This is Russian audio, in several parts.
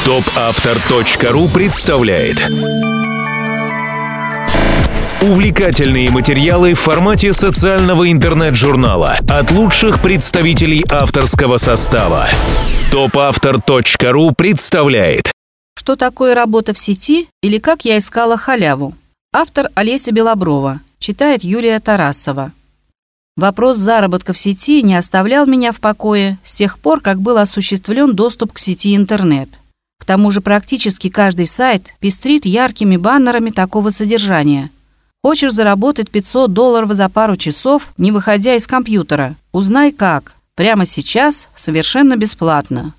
Топавтор.ру представляет увлекательные материалы в формате социального интернет-журнала от лучших представителей авторского состава. Топавтор.ру представляет. Что такое работа в сети или как я искала халяву? Автор Олеся Белоброва. Читает Юлия Тарасова. Вопрос заработка в сети не оставлял меня в покое с тех пор, как был осуществлен доступ к сети интернет. К тому же практически каждый сайт пестрит яркими баннерами такого содержания. Хочешь заработать $500 за пару часов, не выходя из компьютера? Узнай как. Прямо сейчас, совершенно бесплатно.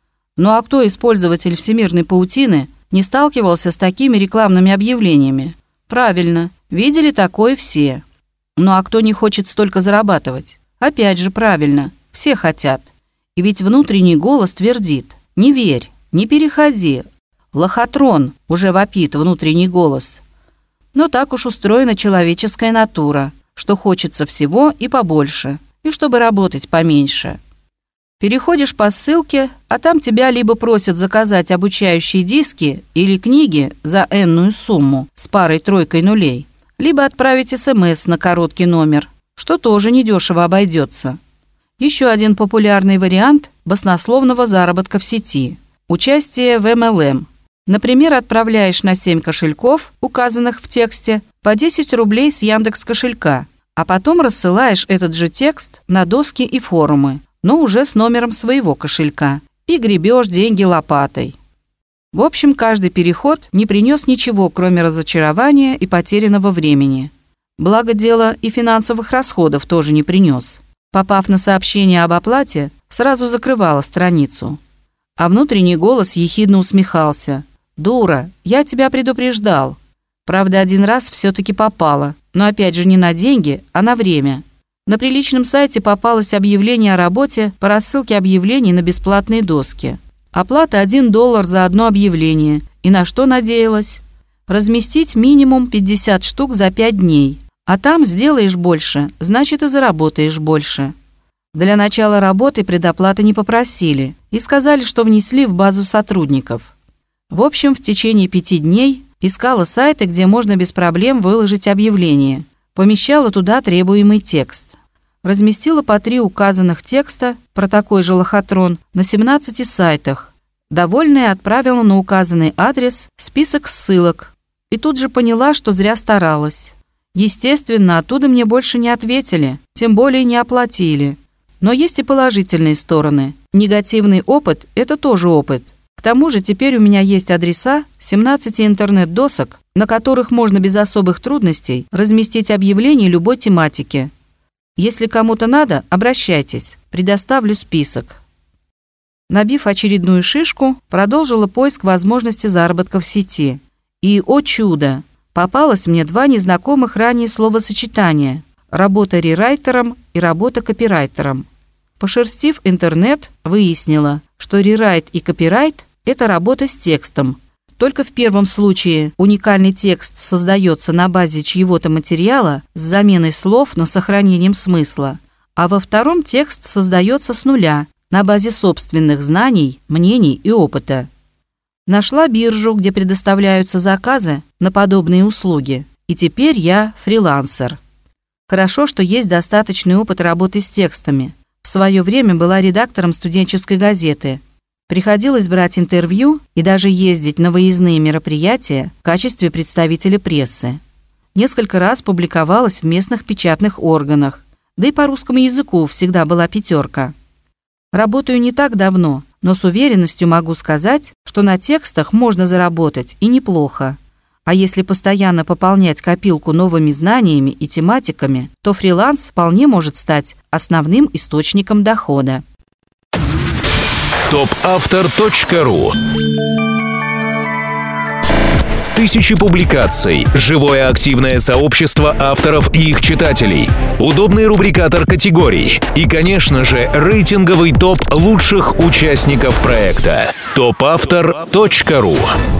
Ну а кто из пользователей всемирной паутины не сталкивался с такими рекламными объявлениями? Правильно, видели такое все. Ну а кто не хочет столько зарабатывать? Опять же правильно, все хотят. И ведь внутренний голос твердит: не верь, не переходи. Лохотрон, уже вопит внутренний голос. Но так уж устроена человеческая натура, что хочется всего и побольше, и чтобы работать поменьше. Переходишь по ссылке, а там тебя либо просят заказать обучающие диски или книги за энную сумму с парой-тройкой нулей, либо отправить СМС на короткий номер, что тоже недешево обойдется. Еще один популярный вариант баснословного заработка в сети – участие в MLM. Например, отправляешь на 7 кошельков, указанных в тексте, по 10 рублей с Яндекс.Кошелька, а потом рассылаешь этот же текст на доски и форумы, но уже с номером своего кошелька, и гребешь деньги лопатой. В общем, каждый переход не принес ничего, кроме разочарования и потерянного времени. Благо дело и финансовых расходов тоже не принес. Попав на сообщение об оплате, сразу закрывала страницу. А внутренний голос ехидно усмехался: «Дура, я тебя предупреждал». Правда, один раз все-таки попала, но опять же не на деньги, а на время. На приличном сайте попалось объявление о работе по рассылке объявлений на бесплатные доски. Оплата $1 за одно объявление. И на что надеялась? Разместить минимум 50 штук за 5 дней. А там сделаешь больше, значит и заработаешь больше. Для начала работы предоплаты не попросили и сказали, что внесли в базу сотрудников. В общем, в течение 5 дней искала сайты, где можно без проблем выложить объявление. Помещала туда требуемый текст. Разместила по 3 указанных текста про такой же лохотрон на 17 сайтах. Довольная отправила на указанный адрес список ссылок. И тут же поняла, что зря старалась. Естественно, оттуда мне больше не ответили, тем более не оплатили. Но есть и положительные стороны. Негативный опыт – это тоже опыт. К тому же теперь у меня есть адреса 17 интернет-досок, на которых можно без особых трудностей разместить объявления любой тематики. Если кому-то надо, обращайтесь, предоставлю список. Набив очередную шишку, продолжила поиск возможности заработка в сети. И, о чудо, попалось мне 2 незнакомых ранее словосочетания – работа рерайтером и работа копирайтером. Пошерстив интернет, выяснила, что рерайт и копирайт – это работа с текстом. Только в первом случае уникальный текст создается на базе чьего-то материала с заменой слов, но сохранением смысла, а во втором текст создается с нуля, на базе собственных знаний, мнений и опыта. Нашла биржу, где предоставляются заказы на подобные услуги, и теперь я фрилансер. Хорошо, что есть достаточный опыт работы с текстами. В свое время была редактором студенческой газеты. Приходилось брать интервью и даже ездить на выездные мероприятия в качестве представителя прессы. Несколько раз публиковалась в местных печатных органах, да и по русскому языку всегда была 5. Работаю не так давно, но с уверенностью могу сказать, что на текстах можно заработать и неплохо. А если постоянно пополнять копилку новыми знаниями и тематиками, то фриланс вполне может стать основным источником дохода. Топавтор.ру. Тысячи публикаций, живое активное сообщество авторов и их читателей, удобный рубрикатор категорий и, конечно же, рейтинговый топ лучших участников проекта. Топавтор.ру.